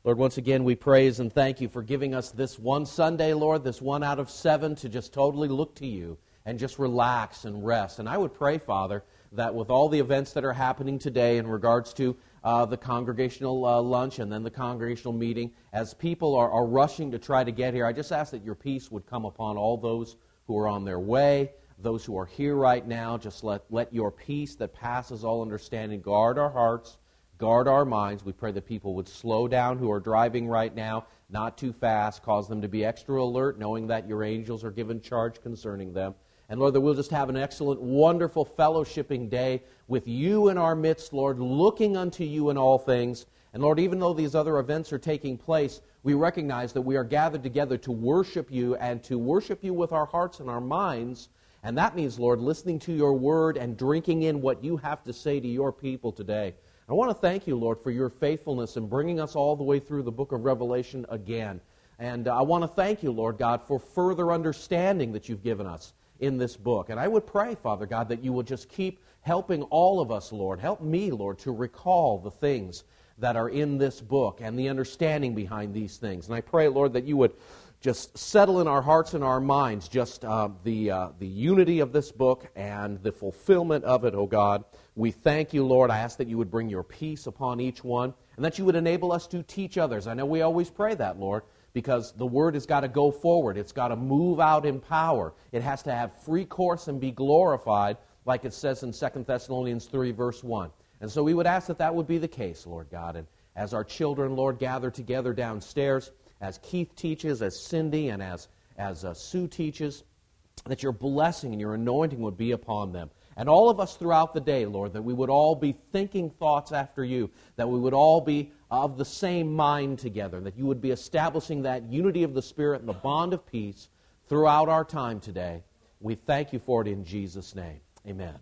Lord, once again, we praise and thank you for giving us this one Sunday, Lord, this one out of 7, to just totally look to you and just relax and rest. And I would pray, Father, that with all the events that are happening today in regards to the congregational lunch and then the congregational meeting, as people are rushing to try to get here, I just ask that your peace would come upon all those who are on their way, those who are here right now. Just let your peace that passes all understanding guard our hearts, guard our minds. We pray that people would slow down who are driving right now, not too fast, cause them to be extra alert, knowing that your angels are given charge concerning them. And Lord, that we'll just have an excellent, wonderful fellowshipping day with you in our midst, Lord, looking unto you in all things. And Lord, even though these other events are taking place, we recognize that we are gathered together to worship you and to worship you with our hearts and our minds. And that means, Lord, listening to your word and drinking in what you have to say to your people today. I want to thank you, Lord, for your faithfulness in bringing us all the way through the book of Revelation again. And I want to thank you, Lord God, for further understanding that you've given us in this book. And I would pray, Father God, that you would just keep helping all of us, Lord. Help me, Lord, to recall the things that are in this book and the understanding behind these things. And I pray, Lord, that you would just settle in our hearts and our minds just the unity of this book and the fulfillment of it, oh God. We thank you, Lord. I ask that you would bring your peace upon each one and that you would enable us to teach others. I know we always pray that, Lord, because the word has got to go forward. It's got to move out in power. It has to have free course and be glorified, like it says in 2 Thessalonians 3, verse 1. And so we would ask that that would be the case, Lord God. And as our children, Lord, gather together downstairs, as Keith teaches, as Cindy, and as Sue teaches, that your blessing and your anointing would be upon them. And all of us throughout the day, Lord, that we would all be thinking thoughts after you, that we would all be of the same mind together, that you would be establishing that unity of the Spirit and the bond of peace throughout our time today. We thank you for it in Jesus' name. Amen.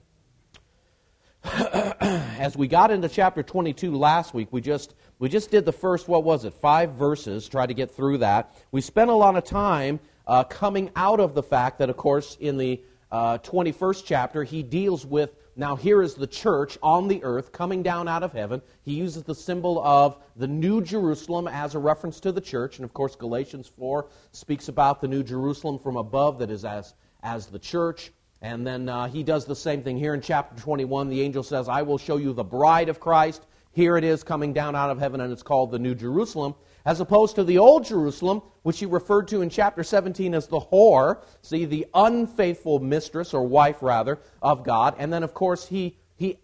As we got into chapter 22 last week, we just did the first, 5 verses, try to get through that. We spent a lot of time coming out of the fact that, of course, in the 21st chapter, he deals with, now here is the church on the earth coming down out of heaven. He uses the symbol of the New Jerusalem as a reference to the church. And of course, Galatians 4 speaks about the New Jerusalem from above that is as the church. And then he does the same thing here in chapter 21. The angel says, I will show you the bride of Christ. Here it is coming down out of heaven, and it's called the New Jerusalem, as opposed to the Old Jerusalem, which he referred to in chapter 17 as the whore, see, the unfaithful mistress, or wife rather, of God. And then, of course, he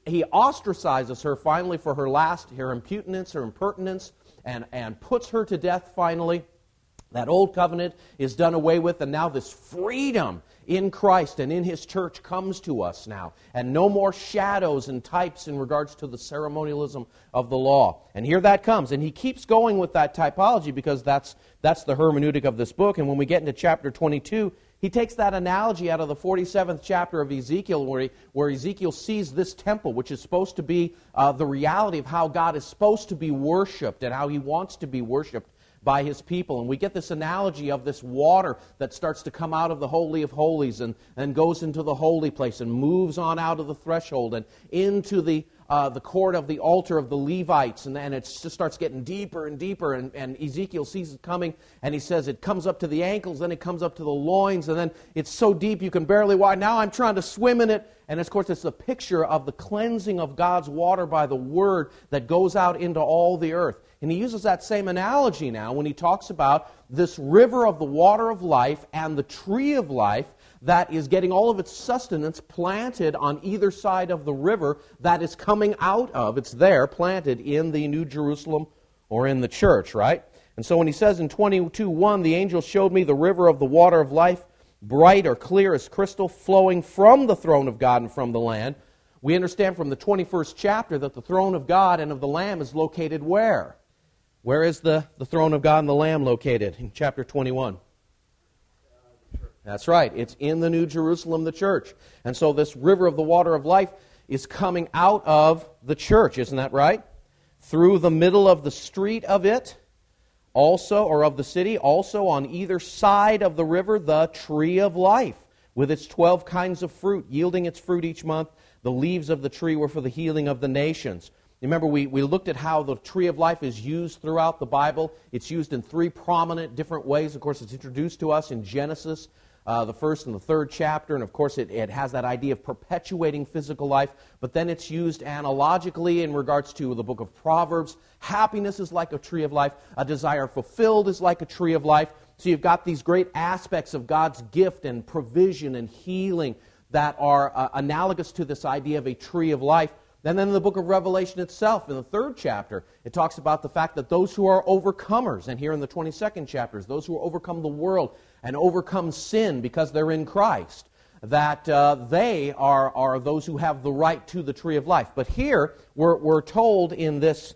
ostracizes her finally for her impudence, her impertinence, and puts her to death finally. That old covenant is done away with, and now this freedom in Christ and in His church comes to us now. And no more shadows and types in regards to the ceremonialism of the law. And here that comes. And he keeps going with that typology because that's the hermeneutic of this book. And when we get into chapter 22, he takes that analogy out of the 47th chapter of Ezekiel where Ezekiel sees this temple, which is supposed to be the reality of how God is supposed to be worshipped and how He wants to be worshipped by His people. And we get this analogy of this water that starts to come out of the Holy of Holies and goes into the holy place and moves on out of the threshold and into the court of the altar of the Levites. And it just starts getting deeper and deeper. And Ezekiel sees it coming, and he says it comes up to the ankles, then it comes up to the loins, and then it's so deep you can barely walk. Now I'm trying to swim in it. And of course, it's a picture of the cleansing of God's water by the Word that goes out into all the earth. And he uses that same analogy now when he talks about this river of the water of life and the tree of life that is getting all of its sustenance planted on either side of the river that is coming out of. It's there, planted in the New Jerusalem or in the church, right? And so when he says in 22:1, the angel showed me the river of the water of life, bright or clear as crystal, flowing from the throne of God and from the Lamb. We understand from the 21st chapter that the throne of God and of the Lamb is located where? Where is the throne of God and the Lamb located? In chapter 21. That's right. It's in the New Jerusalem, the church. And so this river of the water of life is coming out of the church, isn't that right? Through the middle of the street of it, also, or of the city, also on either side of the river, the tree of life, with its 12 kinds of fruit, yielding its fruit each month. The leaves of the tree were for the healing of the nations. Remember, we looked at how the tree of life is used throughout the Bible. It's used in three prominent different ways. Of course, it's introduced to us in Genesis, the first and the third chapter, and of course it has that idea of perpetuating physical life, but then it's used analogically in regards to the book of Proverbs. Happiness is like a tree of life. A desire fulfilled is like a tree of life. So you've got these great aspects of God's gift and provision and healing that are analogous to this idea of a tree of life. And then in the book of Revelation itself, in the third chapter, it talks about the fact that those who are overcomers, and here in the 22nd chapters, those who overcome the world and overcome sin because they're in Christ, that they are those who have the right to the tree of life. But here, we're told in this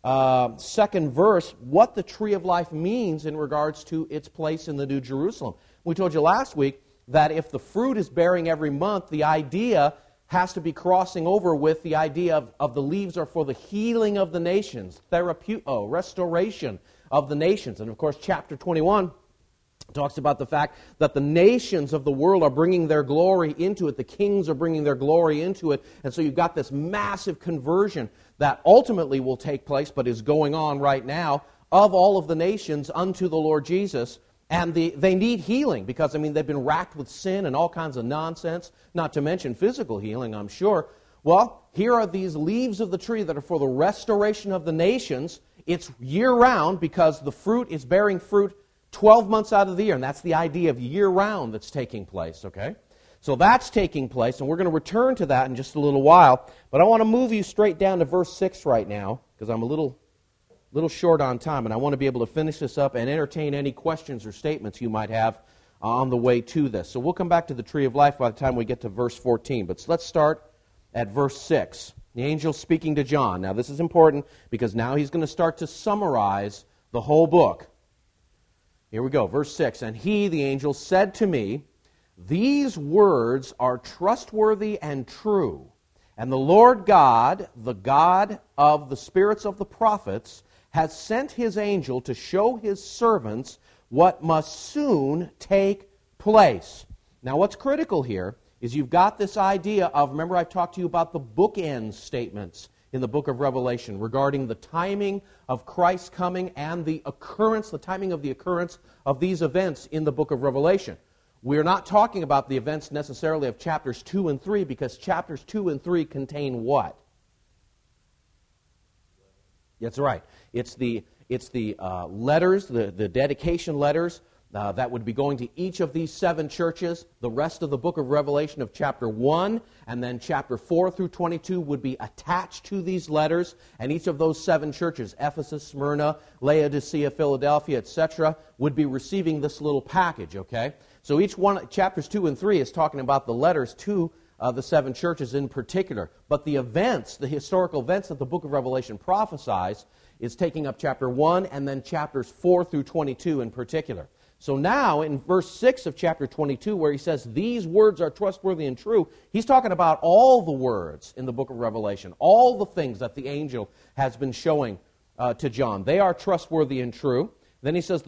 second verse what the tree of life means in regards to its place in the New Jerusalem. We told you last week that if the fruit is bearing every month, the idea has to be crossing over with the idea of the leaves are for the healing of the nations, restoration of the nations. And of course, chapter 21 talks about the fact that the nations of the world are bringing their glory into it. The kings are bringing their glory into it. And so you've got this massive conversion that ultimately will take place, but is going on right now, of all of the nations unto the Lord Jesus. And they need healing because, they've been racked with sin and all kinds of nonsense, not to mention physical healing, I'm sure. Well, here are these leaves of the tree that are for the restoration of the nations. It's year-round because the fruit is bearing fruit 12 months out of the year, and that's the idea of year-round that's taking place, okay? So that's taking place, and we're going to return to that in just a little while. But I want to move you straight down to verse 6 right now because I'm a little short on time, and I want to be able to finish this up and entertain any questions or statements you might have on the way to this. So we'll come back to the tree of life by the time we get to verse 14. But let's start at verse 6. The angel speaking to John. Now this is important because now he's going to start to summarize the whole book. Here we go, verse 6. And he, the angel, said to me, "These words are trustworthy and true. And the Lord God, the God of the spirits of the prophets, has sent his angel to show his servants what must soon take place." Now what's critical here is you've got this idea of, remember I've talked to you about the bookend statements in the book of Revelation regarding the timing of Christ's coming and the timing of the occurrence of these events in the book of Revelation. We're not talking about the events necessarily of chapters 2 and 3 because chapters 2 and 3 contain what? That's right. It's the letters, the dedication letters that would be going to each of these 7 churches. The rest of the book of Revelation of chapter 1 and then chapter 4 through 22 would be attached to these letters. And each of those 7 churches, Ephesus, Smyrna, Laodicea, Philadelphia, etc., would be receiving this little package, okay? So each one, chapters 2 and 3 is talking about the letters to the 7 churches in particular. But the events, the historical events that the book of Revelation prophesies is taking up chapter 1 and then chapters 4 through 22 in particular. So now in verse 6 of chapter 22 where he says, "These words are trustworthy and true," he's talking about all the words in the book of Revelation, all the things that the angel has been showing to John. They are trustworthy and true. Then he says, and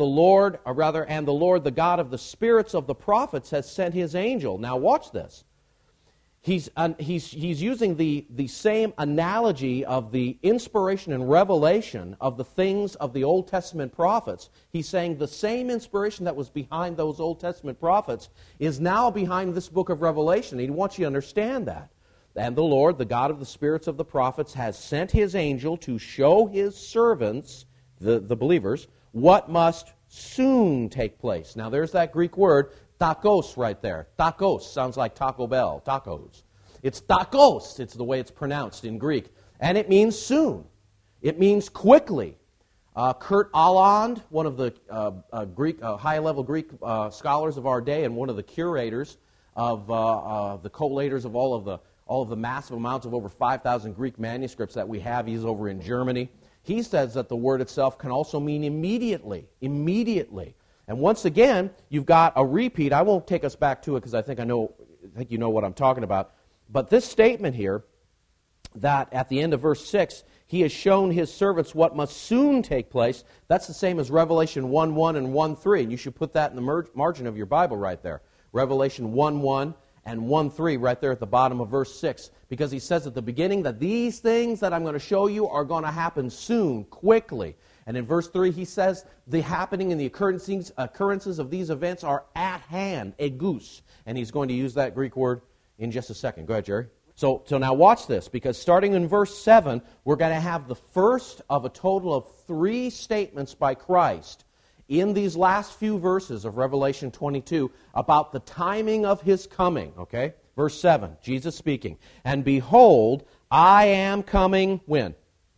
the Lord, the God of the spirits of the prophets, has sent his angel. Now watch this. He's using the same analogy of the inspiration and revelation of the things of the Old Testament prophets. He's saying the same inspiration that was behind those Old Testament prophets is now behind this book of Revelation. He wants you to understand that. And the Lord, the God of the spirits of the prophets, has sent his angel to show his servants, the believers, what must soon take place. Now there's that Greek word, tacos, right there. Tacos sounds like Taco Bell, tacos. It's tacos. It's the way it's pronounced in Greek. And it means soon. It means quickly. Kurt Aland, one of the high-level Greek scholars of our day and one of the curators of the collators of all of the massive amounts of over 5,000 Greek manuscripts that we have. He's over in Germany. He says that the word itself can also mean immediately. Immediately. And once again, you've got a repeat. I won't take us back to it because I think you know what I'm talking about. But this statement here, that at the end of verse 6, he has shown his servants what must soon take place, that's the same as Revelation 1:1 and 1:3. And you should put that in the margin of your Bible right there. Revelation 1:1 and 1:3 right there at the bottom of verse 6, because he says at the beginning that these things that I'm going to show you are going to happen soon, quickly. And in verse 3 he says the happening and the occurrences of these events are at hand, egus. And he's going to use that Greek word in just a second. Go ahead, Jerry. So now watch this, because starting in verse 7, we're going to have the first of a total of 3 statements by Christ in these last few verses of Revelation 22 about the timing of His coming. Okay? Verse 7, Jesus speaking, "And behold, I am coming," when?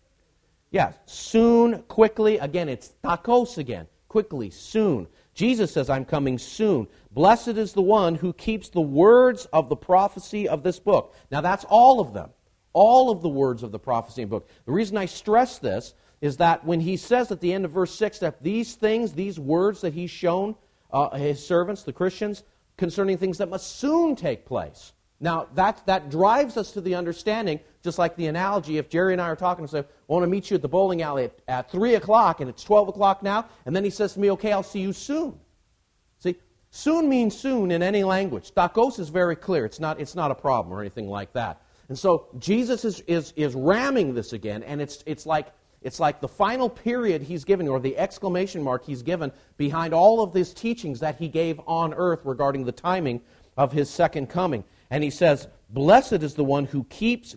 Yeah, soon, quickly. Again, it's takos again. Quickly, soon. Jesus says, "I'm coming soon. Blessed is the one who keeps the words of the prophecy of this book." Now that's all of them. All of the words of the prophecy book. The reason I stress this is that when he says at the end of verse 6 that these things, these words that he's shown his servants, the Christians, concerning things that must soon take place. Now, that drives us to the understanding, just like the analogy, if Jerry and I are talking and say, "I want to meet you at the bowling alley at 3 o'clock, and it's 12 o'clock now," and then he says to me, "Okay, I'll see you soon." See, soon means soon in any language. Takos is very clear. It's not a problem or anything like that. And so Jesus is ramming this again, and it's like the final period he's given, or the exclamation mark he's given behind all of these teachings that he gave on earth regarding the timing of his second coming. And he says, "Blessed is the one who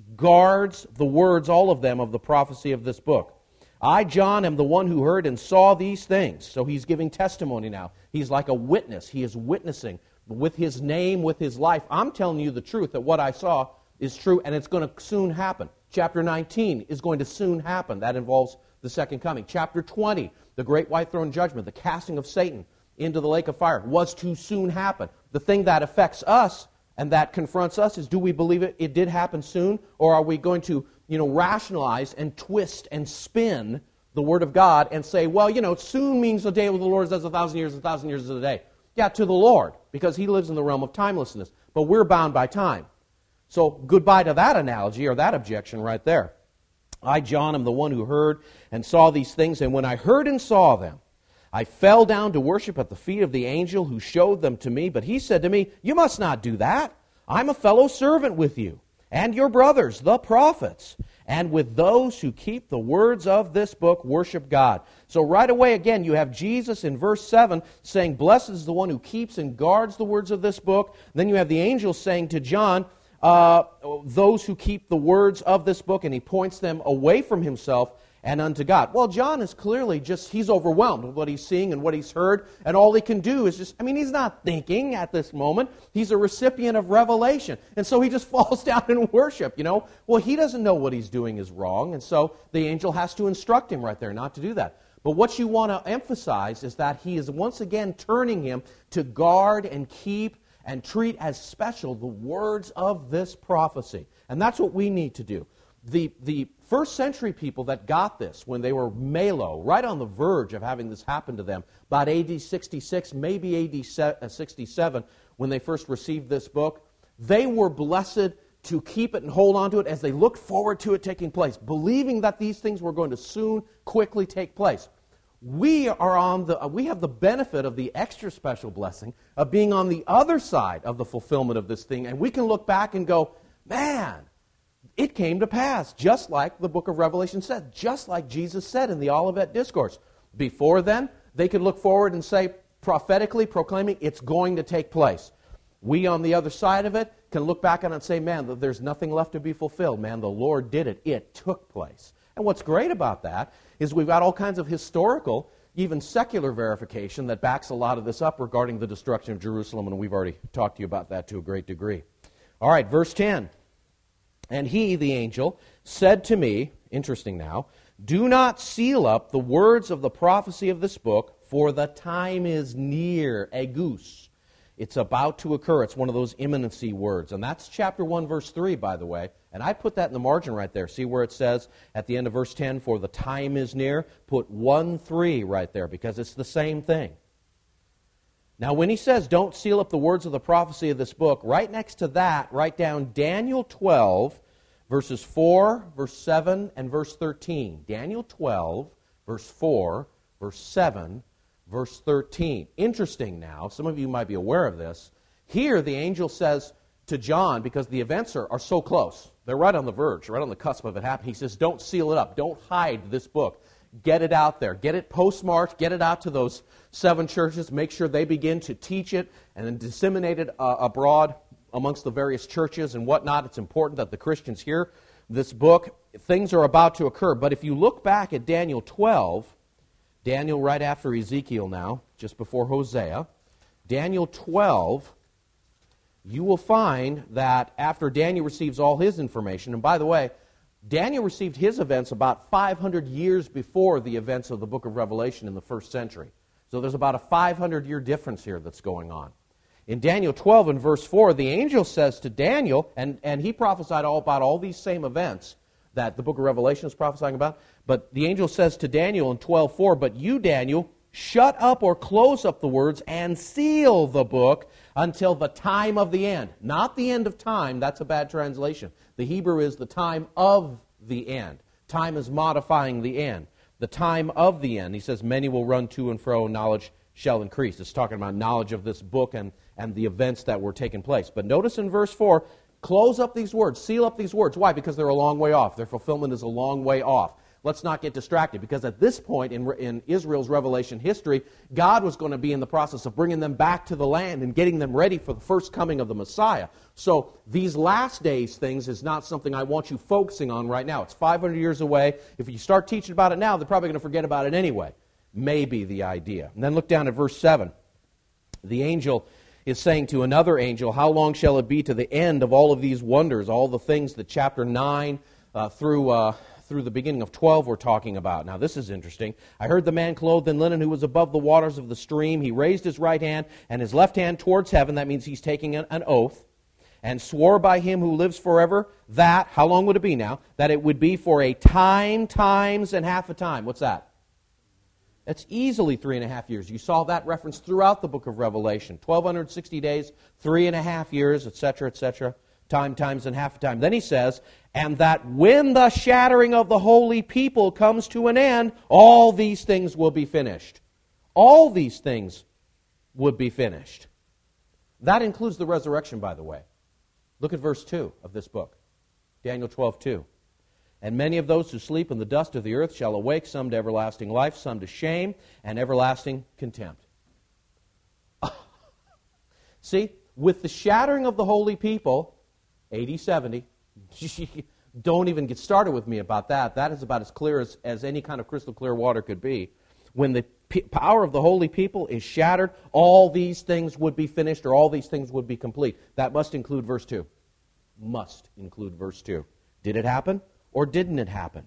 guards the words, all of them, of the prophecy of this book. I, John, am the one who heard and saw these things." So he's giving testimony now. He's like a witness. He is witnessing with his name, with his life. I'm telling you the truth, that what I saw is true, and it's going to soon happen. Chapter 19 is going to soon happen. That involves the second coming. Chapter 20, the great white throne judgment, the casting of Satan into the lake of fire, was to soon happen. The thing that affects us and that confronts us is, do we believe it did happen soon, or are we going to rationalize and twist and spin the Word of God and say, well, soon means the day of the Lord is as 1,000 years, 1,000 years is a day. Yeah, to the Lord, because He lives in the realm of timelessness. But we're bound by time. So goodbye to that analogy or that objection right there. I, John, am the one who heard and saw these things, and when I heard and saw them, I fell down to worship at the feet of the angel who showed them to me. But he said to me, "You must not do that. I'm a fellow servant with you and your brothers, the prophets, and with those who keep the words of this book, worship God." So right away, again, you have Jesus in verse 7 saying, "Blessed is the one who keeps and guards the words of this book." Then you have the angel saying to John, "Those who keep the words of this book," and he points them away from himself and unto God. Well, John is clearly he's overwhelmed with what he's seeing and what he's heard, and all he can do is he's not thinking at this moment. He's a recipient of revelation, and so he just falls down in worship, Well, he doesn't know what he's doing is wrong, and so the angel has to instruct him right there not to do that. But what you want to emphasize is that he is once again turning him to guard and keep and treat as special the words of this prophecy. And that's what we need to do. The first century people that got this when they were Melo, right on the verge of having this happen to them, about AD 66, maybe AD 67, when they first received this book, they were blessed to keep it and hold on to it as they looked forward to it taking place, believing that these things were going to soon, quickly take place. We have the benefit of the extra special blessing of being on the other side of the fulfillment of this thing, and we can look back and go, man, it came to pass, just like the book of Revelation said, just like Jesus said in the Olivet Discourse. Before then, they could look forward and say, prophetically proclaiming, it's going to take place. We, on the other side of it, can look back on it and say, man, there's nothing left to be fulfilled. Man, the Lord did it. It took place. And what's great about that is we've got all kinds of historical, even secular verification that backs a lot of this up regarding the destruction of Jerusalem, and we've already talked to you about that to a great degree. All right, verse 10. "And he," the angel, "said to me," interesting now, "do not seal up the words of the prophecy of this book, for the time is near," egus. It's about to occur. It's one of those imminency words. And that's chapter 1, verse 3, by the way. And I put that in the margin right there. See where it says at the end of verse 10, "For the time is near"? Put 1:3 right there, because it's the same thing. Now, when he says, "Don't seal up the words of the prophecy of this book," right next to that, write down Daniel 12, verses 4, verse 7, and verse 13. Daniel 12, verse 4, verse 7, verse 13. Interesting now, some of you might be aware of this. Here, the angel says, to John, because the events are so close. They're right on the verge, right on the cusp of it happening. He says, don't seal it up. Don't hide this book. Get it out there. Get it postmarked. Get it out to those 7 churches. Make sure they begin to teach it and then disseminate it abroad amongst the various churches and whatnot. It's important that the Christians hear this book. Things are about to occur. But if you look back at Daniel 12, Daniel right after Ezekiel now, just before Hosea, Daniel 12, you will find that after Daniel receives all his information, and by the way, Daniel received his events about 500 years before the events of the book of Revelation in the first century. So there's about a 500-year difference here that's going on. In Daniel 12 and verse 4, the angel says to Daniel, and he prophesied all about all these same events that the book of Revelation is prophesying about, but the angel says to Daniel in 12:4, but you, Daniel, shut up or close up the words and seal the book until the time of the end. Not the end of time, that's a bad translation. The Hebrew is the time of the end. Time is modifying the end. The time of the end. He says, many will run to and fro, and knowledge shall increase. It's talking about knowledge of this book and the events that were taking place. But notice in verse 4, close up these words, seal up these words. Why? Because they're a long way off. Their fulfillment is a long way off. Let's not get distracted, because at this point in Israel's revelation history, God was going to be in the process of bringing them back to the land and getting them ready for the first coming of the Messiah. So these last days things is not something I want you focusing on right now. It's 500 years away. If you start teaching about it now, they're probably going to forget about it anyway. Maybe the idea. And then look down at verse 7. The angel is saying to another angel, how long shall it be to the end of all of these wonders, all the things that chapter 9 through the beginning of 12 we're talking about. Now this is interesting. I heard the man clothed in linen who was above the waters of the stream. He raised his right hand and his left hand towards heaven. That means he's taking an oath. And swore by him who lives forever that, how long would it be now? That it would be for a time, times, and half a time. What's that? That's easily 3.5 years. You saw that reference throughout the book of Revelation. 1,260 days, 3.5 years, etc., etc. Time, times, and half a time. Then he says, and that when the shattering of the holy people comes to an end, all these things will be finished. All these things would be finished. That includes the resurrection, by the way. Look at verse 2 of this book. Daniel 12:2. And many of those who sleep in the dust of the earth shall awake, some to everlasting life, some to shame and everlasting contempt. See, with the shattering of the holy people, AD 70, don't even get started with me about that. That is about as clear as any kind of crystal clear water could be. When the power of the holy people is shattered, all these things would be finished, or all these things would be complete. That must include verse 2. Must include verse 2. Did it happen, or didn't it happen?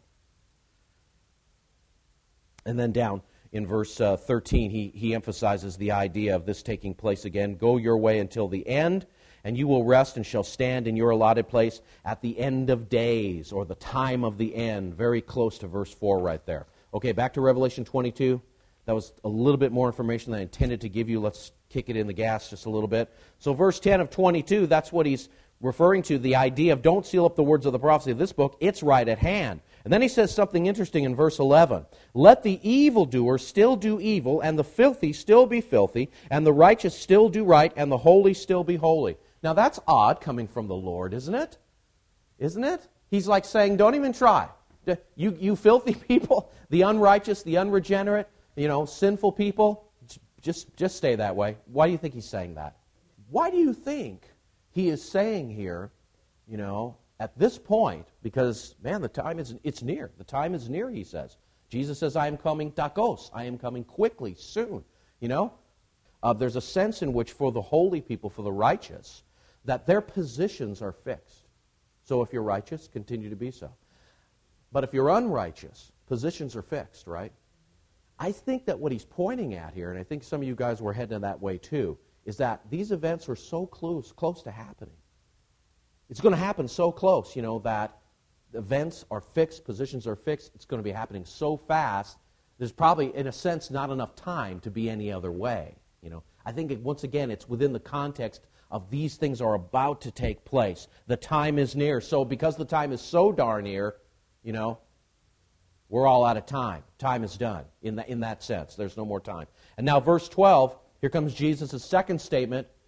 And then down in verse 13, he emphasizes the idea of this taking place again. Go your way until the end, and you will rest and shall stand in your allotted place at the end of days, or the time of the end. Very close to verse 4 right there. Okay, back to Revelation 22. That was a little bit more information than I intended to give you. Let's kick it in the gas just a little bit. So verse 10 of 22, that's what he's referring to, the idea of don't seal up the words of the prophecy of this book. It's right at hand. And then he says something interesting in verse 11. Let the evildoer still do evil, and the filthy still be filthy, and the righteous still do right, and the holy still be holy. Now that's odd coming from the Lord, isn't it? Isn't it? He's like saying, don't even try. You filthy people, the unrighteous, the unregenerate, sinful people, just stay that way. Why do you think he's saying that? Why do you think he is saying here, at this point, because, man, it's near. The time is near, he says. Jesus says, I am coming takos. I am coming quickly, soon. There's a sense in which for the holy people, for the righteous, that their positions are fixed. So if you're righteous, continue to be so. But if you're unrighteous, positions are fixed, right? I think that what he's pointing at here, and I think some of you guys were heading that way too, is that these events are so close to happening. It's going to happen so close, that events are fixed, positions are fixed. It's going to be happening so fast, there's probably, in a sense, not enough time to be any other way. I think, once again, it's within the context of these things are about to take place. The time is near. So because the time is so darn near, we're all out of time. Time is done in that sense. There's no more time. And now verse 12, here comes Jesus' second statement.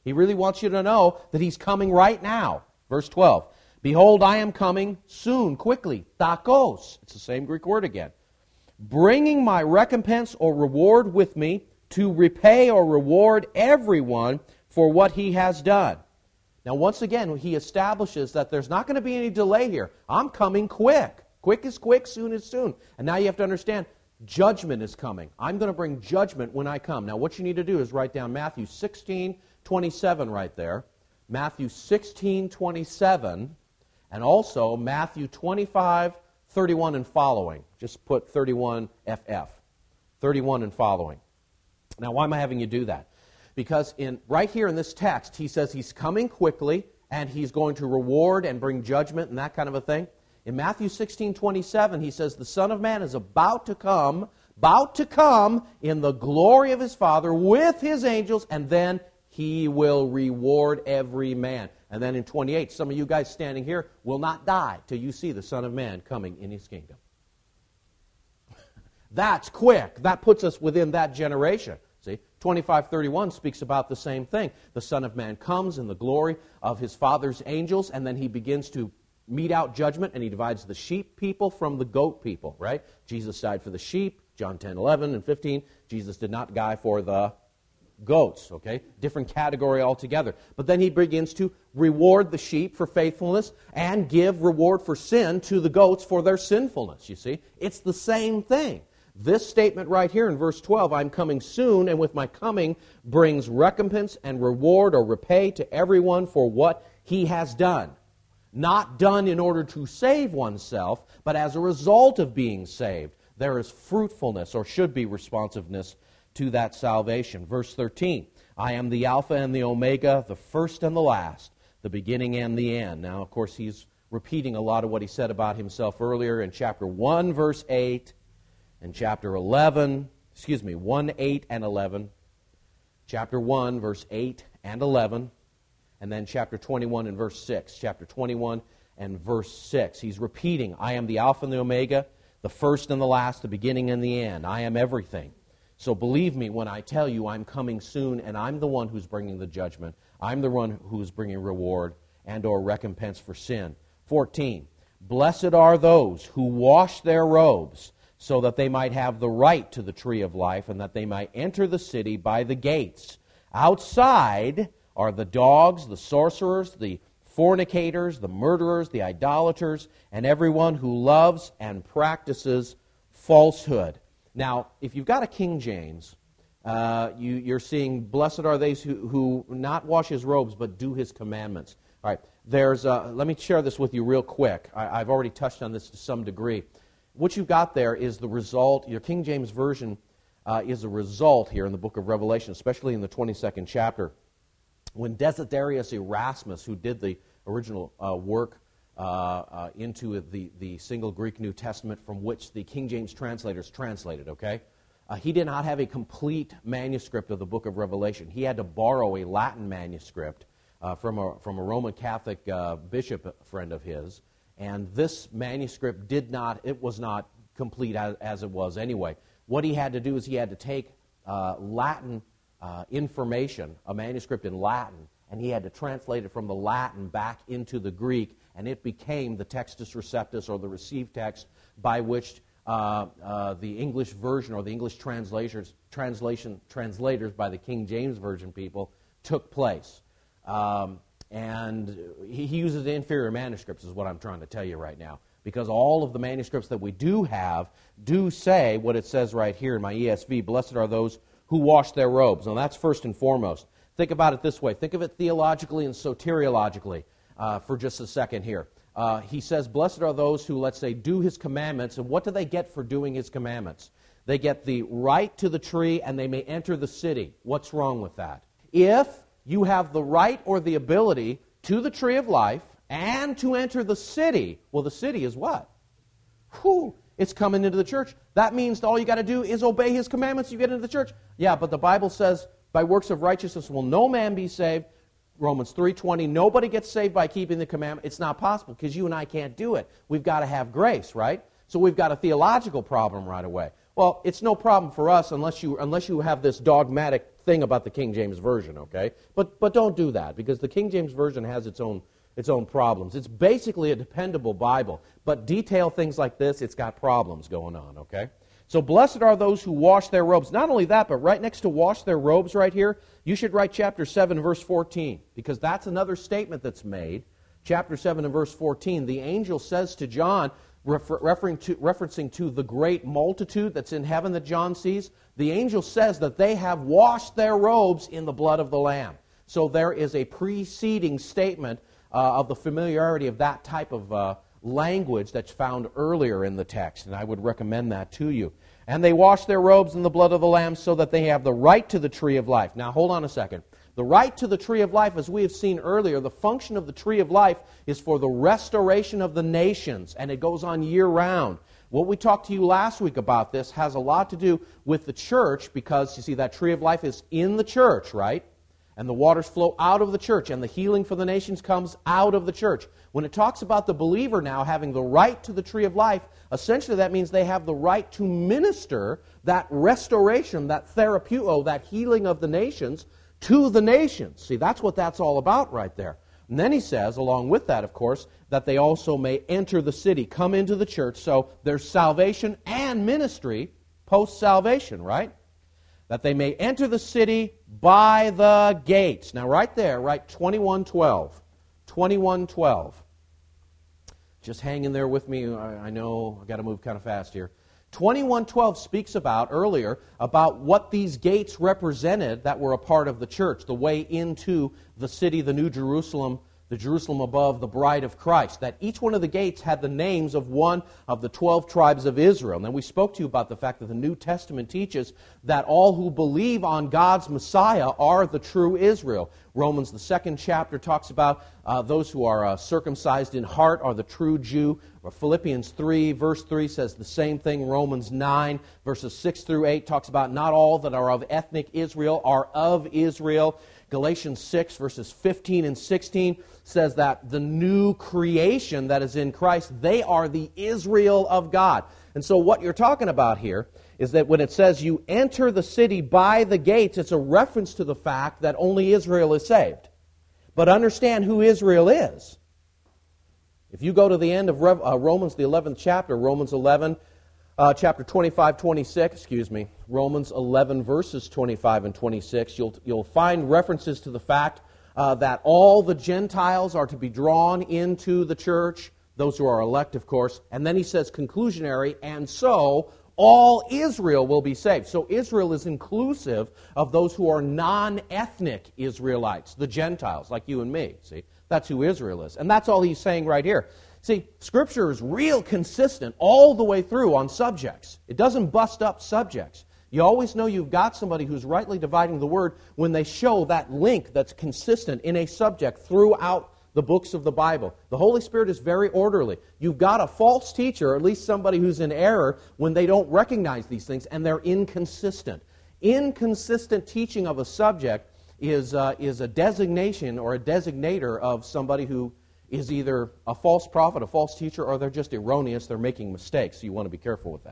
He really wants you to know that He's coming right now. Verse 12, behold, I am coming soon, quickly, takos. It's the same Greek word again. Bringing my recompense or reward with me to repay or reward everyone for what he has done. Now, once again, he establishes that there's not going to be any delay here. I'm coming quick. Quick is quick, soon is soon. And now you have to understand, judgment is coming. I'm going to bring judgment when I come. Now, what you need to do is write down Matthew 16:27 right there. Matthew 16:27, and also Matthew 25:31 and following. Just put 31 FF. 31 and following. Now, why am I having you do that? Because right here in this text, he says he's coming quickly, and he's going to reward and bring judgment and that kind of a thing. In Matthew 16:27, he says the Son of Man is about to come in the glory of his Father with his angels, and then he will reward every man. And then in 28, some of you guys standing here will not die till you see the Son of Man coming in his kingdom. That's quick. That puts us within that generation. See, 25:31 speaks about the same thing. The Son of Man comes in the glory of his Father's angels, and then he begins to mete out judgment, and he divides the sheep people from the goat people, right? Jesus died for the sheep, John 10:11 and 15. Jesus did not die for the goats, okay? Different category altogether. But then he begins to reward the sheep for faithfulness and give reward for sin to the goats for their sinfulness, you see? It's the same thing. This statement right here in verse 12, I'm coming soon, and with my coming brings recompense and reward or repay to everyone for what he has done. Not done in order to save oneself, but as a result of being saved. There is fruitfulness, or should be responsiveness, to that salvation. Verse 13, I am the Alpha and the Omega, the first and the last, the beginning and the end. Now, of course, he's repeating a lot of what he said about himself earlier in chapter 1, verse 8, and chapter 1, 8 and 11, chapter 1, verse 8 and 11, and then chapter 21 and verse 6, chapter 21 and verse 6. He's repeating, I am the Alpha and the Omega, the first and the last, the beginning and the end. I am everything. So believe me when I tell you I'm coming soon, and I'm the one who's bringing the judgment. I'm the one who's bringing reward and or recompense for sin. 14, blessed are those who wash their robes, so that they might have the right to the tree of life, and that they might enter the city by the gates. Outside are the dogs, the sorcerers, the fornicators, the murderers, the idolaters, and everyone who loves and practices falsehood. Now, if you've got a King James, you're seeing, blessed are those who not wash his robes, but do his commandments. All right, let me share this with you real quick. I've already touched on this to some degree. What you've got there is the result. Your King James Version is a result here in the book of Revelation, especially in the 22nd chapter, when Desiderius Erasmus, who did the original work into the single Greek New Testament from which the King James translators translated, okay? He did not have a complete manuscript of the book of Revelation. He had to borrow a Latin manuscript from a Roman Catholic bishop friend of his. And this manuscript was not complete as it was anyway. What he had to do is he had to take Latin information, a manuscript in Latin, and he had to translate it from the Latin back into the Greek, and it became the Textus Receptus, or the received text, by which the English version, or the English translators by the King James Version people, took place. And he uses inferior manuscripts, is what I'm trying to tell you right now. Because all of the manuscripts that we do have do say what it says right here in my ESV, blessed are those who wash their robes. Now that's first and foremost. Think about it this way. Think of it theologically and soteriologically for just a second here. He says, blessed are those who, let's say, do his commandments. And what do they get for doing his commandments? They get the right to the tree, and they may enter the city. What's wrong with that? If you have the right or the ability to the tree of life and to enter the city, well, the city is what? It's coming into the church. That means all you got to do is obey his commandments, you get into the church. Yeah, but the Bible says, by works of righteousness will no man be saved. Romans 3:20, nobody gets saved by keeping the commandment. It's not possible, because you and I can't do it. We've got to have grace, right? So we've got a theological problem right away. Well, it's no problem for us unless you have this dogmatic thing about the King James Version, okay? But don't do that, because the King James Version has its own problems. It's basically a dependable Bible, but detail things like this, it's got problems going on, okay? So blessed are those who wash their robes. Not only that, but right next to wash their robes right here, you should write chapter 7, verse 14, because that's another statement that's made. Chapter 7 and verse 14, the angel says to John, referencing to the great multitude that's in heaven that John sees, the angel says that they have washed their robes in the blood of the Lamb. So there is a preceding statement of the familiarity of that type of language that's found earlier in the text, and I would recommend that to you. And they wash their robes in the blood of the Lamb so that they have the right to the tree of life. Now, hold on a second. The right to the tree of life, as we have seen earlier, the function of the tree of life is for the restoration of the nations, and it goes on year-round. What we talked to you last week about this has a lot to do with the church, because, you see, that tree of life is in the church, right? And the waters flow out of the church, and the healing for the nations comes out of the church. When it talks about the believer now having the right to the tree of life, essentially that means they have the right to minister that restoration, that therapeuo, that healing of the nations, to the nations. See, that's what that's all about right there. And then he says, along with that, of course, that they also may enter the city, come into the church. So there's salvation and ministry post-salvation, right? That they may enter the city by the gates. Now, right there, write 21:12. 21:12. Just hang in there with me. I know I've got to move kind of fast here. 21:12 speaks about, earlier, about what these gates represented that were a part of the church, the way into the city, the New Jerusalem, the Jerusalem above, the bride of Christ, that each one of the gates had the names of one of the 12 tribes of Israel. Now, we spoke to you about the fact that the New Testament teaches that all who believe on God's Messiah are the true Israel. Romans, the 2nd chapter, talks about those who are circumcised in heart are the true Jew. Philippians 3, verse 3 says the same thing. Romans 9, verses 6 through 8 talks about not all that are of ethnic Israel are of Israel. Galatians 6, verses 15 and 16 says that the new creation that is in Christ, they are the Israel of God. And so what you're talking about here is that when it says you enter the city by the gates, it's a reference to the fact that only Israel is saved. But understand who Israel is. If you go to the end of Romans, the 11th chapter, Romans 11, chapter 25, 26, Romans 11, verses 25 and 26, you'll find references to the fact that all the Gentiles are to be drawn into the church, those who are elect, of course. And then he says, conclusionary, and so all Israel will be saved. So Israel is inclusive of those who are non-ethnic Israelites, the Gentiles, like you and me. See, that's who Israel is. And that's all he's saying right here. See, Scripture is real consistent all the way through on subjects. It doesn't bust up subjects. You always know you've got somebody who's rightly dividing the Word when they show that link that's consistent in a subject throughout the books of the Bible. The Holy Spirit is very orderly. You've got a false teacher, or at least somebody who's in error, when they don't recognize these things, and they're inconsistent. Inconsistent teaching of a subject is a designation or a designator of somebody who is either a false prophet, a false teacher, or they're just erroneous, they're making mistakes, so you want to be careful with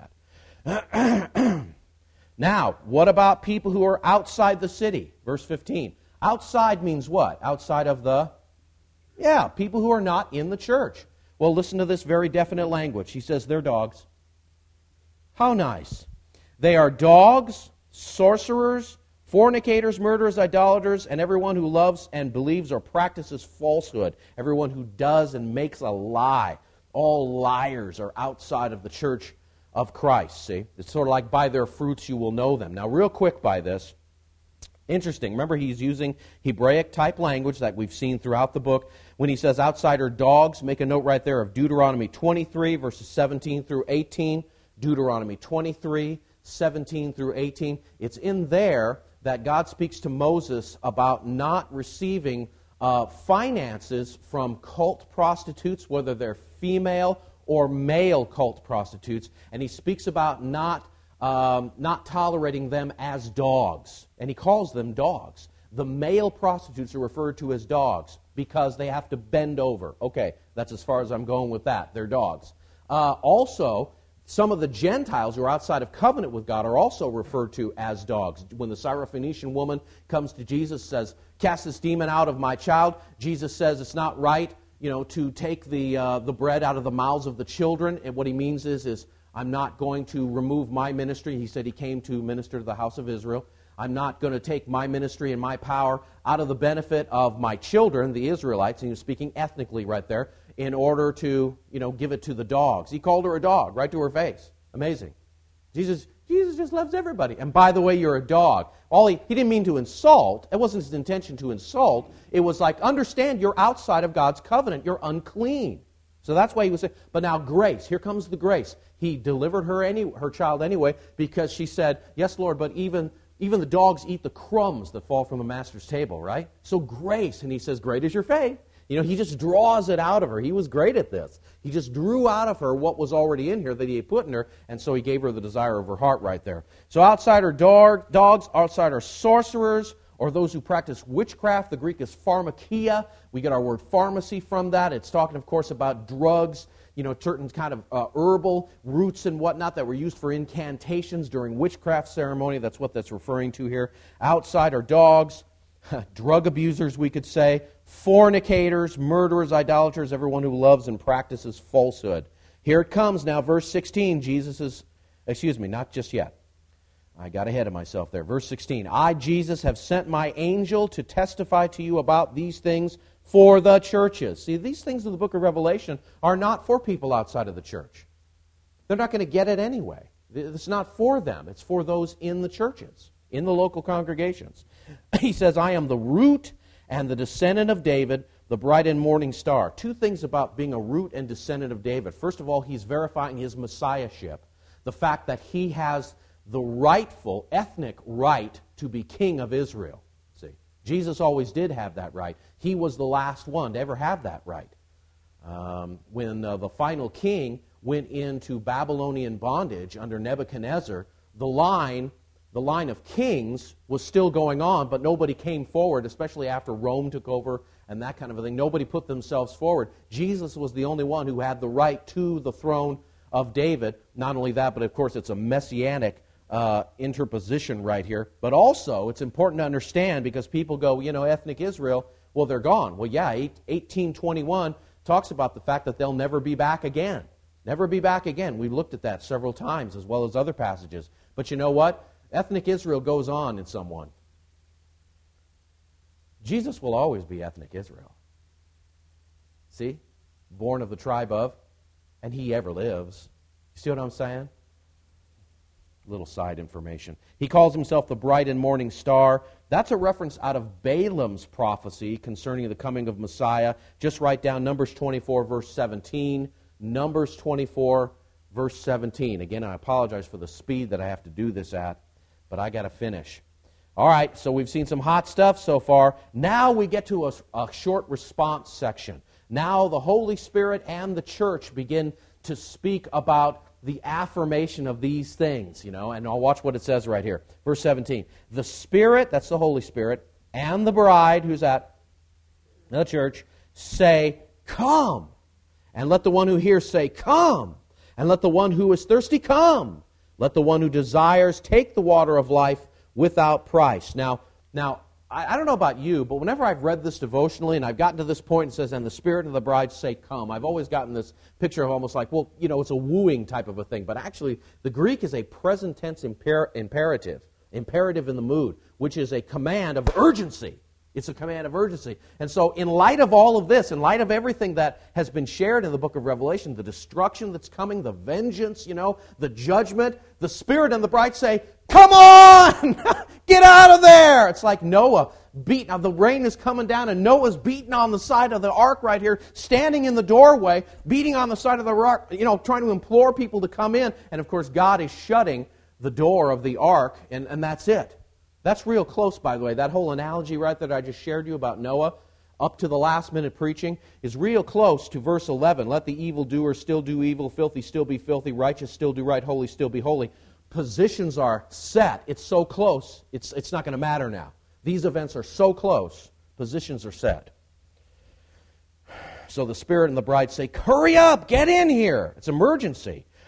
that. Now, what about people who are outside the city? Verse 15. Outside means what? Outside of the... Yeah, people who are not in the church. Well, listen to this very definite language. He says they're dogs. How nice. They are dogs, sorcerers, fornicators, murderers, idolaters, and everyone who loves and believes or practices falsehood. Everyone who does and makes a lie. All liars are outside of the church of Christ, see? It's sort of like by their fruits you will know them. Now, real quick by this, interesting. Remember, he's using Hebraic-type language that we've seen throughout the book. When he says outsider dogs, make a note right there of Deuteronomy 23, verses 17 through 18. Deuteronomy 23, 17 through 18. It's in there that God speaks to Moses about not receiving finances from cult prostitutes, whether they're female or male cult prostitutes. And he speaks about not tolerating them as dogs. And he calls them dogs. The male prostitutes are referred to as dogs because they have to bend over. Okay, that's as far as I'm going with that. They're dogs. Also, Some of the Gentiles who are outside of covenant with God are also referred to as dogs. When the Syrophoenician woman comes to Jesus, says, "Cast this demon out of my child," Jesus says it's not right, to take the bread out of the mouths of the children. And what he means is I'm not going to remove my ministry. He said he came to minister to the house of Israel. I'm not going to take my ministry and my power out of the benefit of my children, the Israelites, and he was speaking ethnically right there, in order to, give it to the dogs. He called her a dog right to her face. Amazing. Jesus just loves everybody. And by the way, you're a dog. He didn't mean to insult. It wasn't his intention to insult. It was like, understand you're outside of God's covenant. You're unclean. So that's why he was saying, but now grace. Here comes the grace. He delivered her child anyway because she said, "Yes, Lord, but even the dogs eat the crumbs that fall from the master's table," right? So grace. And he says, "Great is your faith." He just draws it out of her. He was great at this. He just drew out of her what was already in her that he had put in her, and so he gave her the desire of her heart right there. So outside are dogs, outside are sorcerers, or those who practice witchcraft. The Greek is pharmakia. We get our word pharmacy from that. It's talking, of course, about drugs, certain kind of herbal roots and whatnot that were used for incantations during witchcraft ceremony. That's what that's referring to here. Outside are dogs, drug abusers, we could say, fornicators, murderers, idolaters, everyone who loves and practices falsehood. Here it comes now, verse 16. Not just yet. I got ahead of myself there. Verse 16. "I, Jesus, have sent my angel to testify to you about these things for the churches." See, these things in the book of Revelation are not for people outside of the church. They're not going to get it anyway. It's not for them. It's for those in the churches, in the local congregations. He says, "I am the root and the descendant of David, the bright and morning star." Two things about being a root and descendant of David. First of all, he's verifying his messiahship. The fact that he has the rightful, ethnic right to be king of Israel. See, Jesus always did have that right. He was the last one to ever have that right. When the final king went into Babylonian bondage under Nebuchadnezzar, the line of kings was still going on, but nobody came forward, especially after Rome took over and that kind of a thing. Nobody put themselves forward. Jesus was the only one who had the right to the throne of David. Not only that, but of course it's a messianic interposition right here. But also, it's important to understand, because people go, ethnic Israel, well, they're gone. Well, yeah, 1821 talks about the fact that they'll never be back again. Never be back again. We've looked at that several times, as well as other passages. But you know what? Ethnic Israel goes on in someone. Jesus will always be ethnic Israel. See? Born of the tribe of, and he ever lives. You see what I'm saying? Little side information. He calls himself the bright and morning star. That's a reference out of Balaam's prophecy concerning the coming of Messiah. Just write down Numbers 24, verse 17. Numbers 24, verse 17. Again, I apologize for the speed that I have to do this at, but I got to finish. All right, so we've seen some hot stuff so far. Now we get to a short response section. Now the Holy Spirit and the church begin to speak about the affirmation of these things, and I'll watch what it says right here. Verse 17. "The Spirit," that's the Holy Spirit, "and the bride," who's that? The church, "say, 'Come.' And let the one who hears say, 'Come.' And let the one who is thirsty come. Let the one who desires take the water of life without price." Now, I don't know about you, but whenever I've read this devotionally and I've gotten to this point and it says, "And the Spirit and the bride say, 'Come,' I've always gotten this picture of almost like, well, it's a wooing type of a thing. But actually, the Greek is a present tense imperative in the mood, which is a command of urgency. It's a command of urgency. And so in light of all of this, in light of everything that has been shared in the book of Revelation, the destruction that's coming, the vengeance, the judgment, the Spirit and the bride say, "Come on! Get out of there!" It's like Noah beating. The rain is coming down and Noah's beating on the side of the ark right here, standing in the doorway, beating on the side of the ark, trying to implore people to come in. And of course, God is shutting the door of the ark, and that's it. That's real close, by the way. That whole analogy right that I just shared you about Noah, up to the last minute preaching, is real close to verse 11. "Let the evildoer still do evil, filthy still be filthy, righteous still do right, holy still be holy." Positions are set. It's so close, it's not going to matter now. These events are so close, positions are set. So the Spirit and the bride say, "Hurry up, get in here." It's emergency.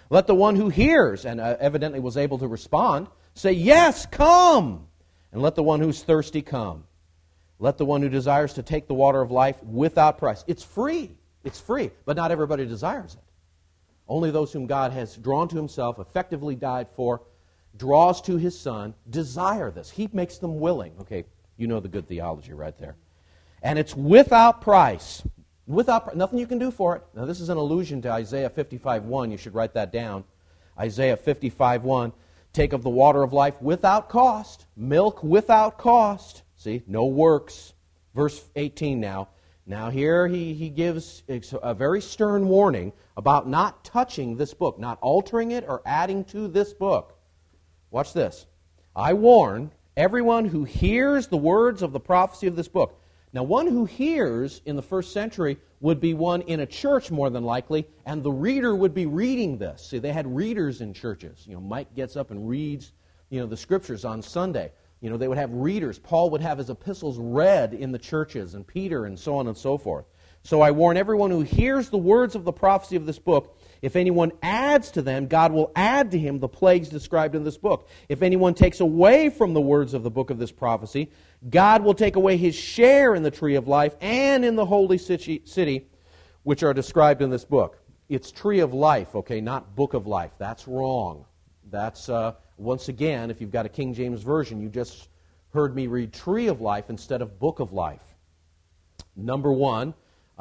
Let the one who hears, and evidently was able to respond, say, yes, come. And let the one who's thirsty come. Let the one who desires to take the water of life without price. It's free. It's free, but not everybody desires it. Only those whom God has drawn to himself, effectively died for, draws to his Son, desire this. He makes them willing. Okay, you know the good theology right there. And it's without price. Nothing you can do for it. Now this is an allusion to Isaiah 55:1. You should write that down. Isaiah 55:1. Take of the water of life without cost. Milk without cost. See, no works. Verse 18 now. Now here he gives a very stern warning about not touching this book, not altering it or adding to this book. Watch this. I warn everyone who hears the words of the prophecy of this book. Now, one who hears in the first century would be one in a church more than likely, and the reader would be reading this. See, they had readers in churches. Mike gets up and reads, the Scriptures on Sunday. They would have readers. Paul would have his epistles read in the churches, and Peter, and so on and so forth. So I warn everyone who hears the words of the prophecy of this book, if anyone adds to them, God will add to him the plagues described in this book. If anyone takes away from the words of the book of this prophecy, God will take away his share in the tree of life and in the holy city, which are described in this book. It's tree of life, okay, not book of life. That's wrong. That's, once again, if you've got a King James Version, you just heard me read tree of life instead of book of life. Number one,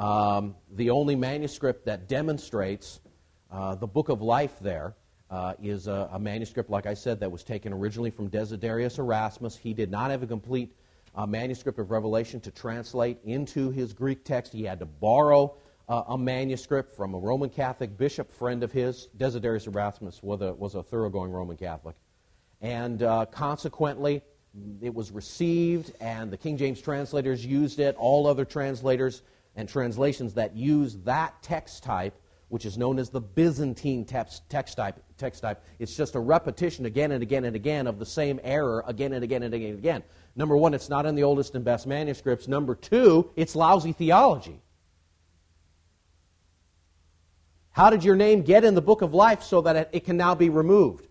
the only manuscript that demonstrates the book of life there is a manuscript, like I said, that was taken originally from Desiderius Erasmus. He did not have a complete manuscript of Revelation to translate into his Greek text. He had to borrow a manuscript from a Roman Catholic bishop friend of his. Desiderius Erasmus was a thoroughgoing Roman Catholic. And consequently, it was received, and the King James translators used it. All other translators and translations that use that text type, which is known as the Byzantine text type. It's just a repetition again and again and again of the same error again and again and again and again. Number one, it's not in the oldest and best manuscripts. Number two, it's lousy theology. How did your name get in the book of life so that it can now be removed?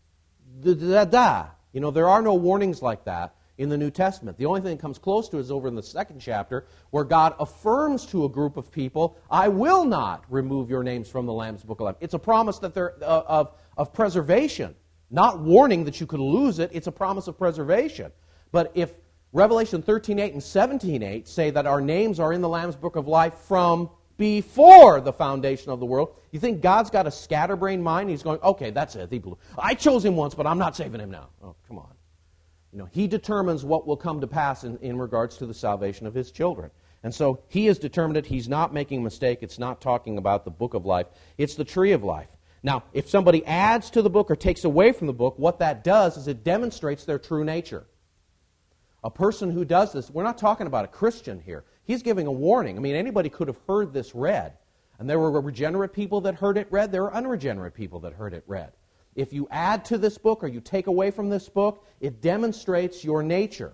There are no warnings like that in the New Testament. The only thing that comes close to it is over in the second chapter, where God affirms to a group of people, I will not remove your names from the Lamb's book of life. It's a promise that they're of preservation, not warning that you could lose it. It's a promise of preservation. But if Revelation 13:8 and 17:8 say that our names are in the Lamb's book of life from before the foundation of the world, you think God's got a scatterbrained mind? He's going, okay, that's it. I chose him once, but I'm not saving him now. Oh, come on. He determines what will come to pass in regards to the salvation of his children. And so he has determined it. He's not making a mistake. It's not talking about the book of life. It's the tree of life. Now, if somebody adds to the book or takes away from the book, what that does is it demonstrates their true nature. A person who does this, we're not talking about a Christian here. He's giving a warning. I mean, anybody could have heard this read. And there were regenerate people that heard it read. There were unregenerate people that heard it read. If you add to this book or you take away from this book, it demonstrates your nature.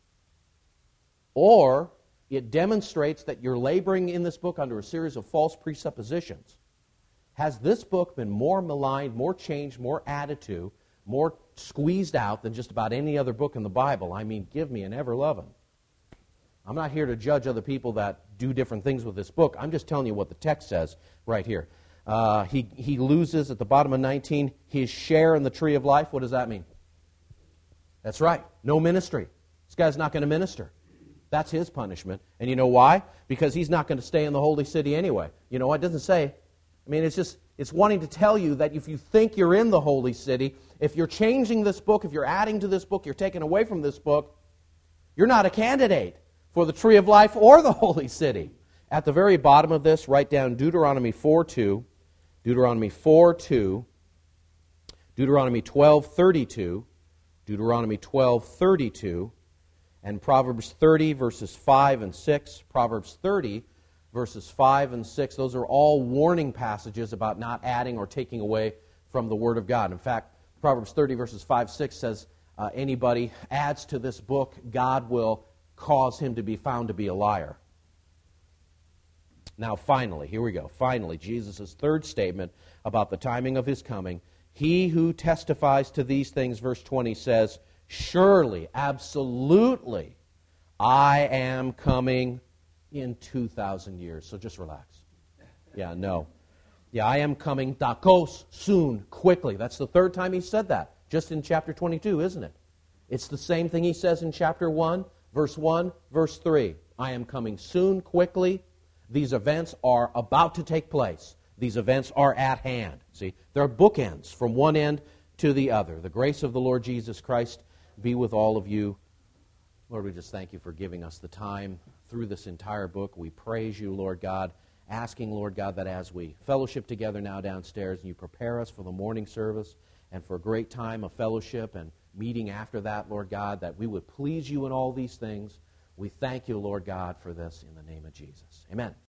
Or it demonstrates that you're laboring in this book under a series of false presuppositions. Has this book been more maligned, more changed, more added to, more squeezed out than just about any other book in the Bible? I mean, give me an ever-loving. I'm not here to judge other people that do different things with this book. I'm just telling you what the text says right here. He loses, at the bottom of 19, his share in the tree of life. What does that mean? That's right. No ministry. This guy's not going to minister. That's his punishment. And you know why? Because he's not going to stay in the holy city anyway. You know what? It doesn't say. I mean, it's wanting to tell you that if you think you're in the holy city, if you're changing this book, if you're adding to this book, you're taking away from this book, you're not a candidate for the tree of life or the holy city. At the very bottom of this, write down Deuteronomy 4:2, Deuteronomy 4:2, Deuteronomy 12:32, Deuteronomy 12:32, and Proverbs 30, verses 5 and 6. Proverbs 30, verses 5 and 6. Those are all warning passages about not adding or taking away from the Word of God. In fact, Proverbs 30, verses 5, 6 says, anybody adds to this book, God will cause him to be found to be a liar. Now, finally, here we go. Finally, Jesus' third statement about the timing of his coming. He who testifies to these things, verse 20 says, surely, absolutely, I am coming in 2,000 years. So just relax. Yeah, no. Yeah, I am coming, dakos, soon, quickly. That's the third time he said that, just in chapter 22, isn't it? It's the same thing he says in chapter 1, verse 1, verse 3. I am coming soon, quickly. These events are about to take place. These events are at hand. See, there are bookends from one end to the other. The grace of the Lord Jesus Christ be with all of you. Lord, we just thank you for giving us the time through this entire book. We praise you, Lord God, asking, Lord God, that as we fellowship together now downstairs and you prepare us for the morning service and for a great time of fellowship and meeting after that, Lord God, that we would please you in all these things. We thank you, Lord God, for this in the name of Jesus. Amen.